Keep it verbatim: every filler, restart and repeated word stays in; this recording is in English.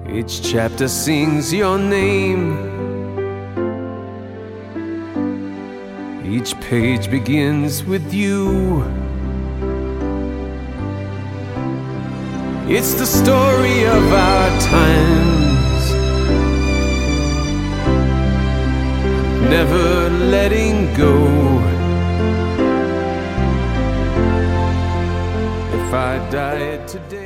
Each chapter sings your name. Each page begins with you. It's the story of our times, never letting go. If I died today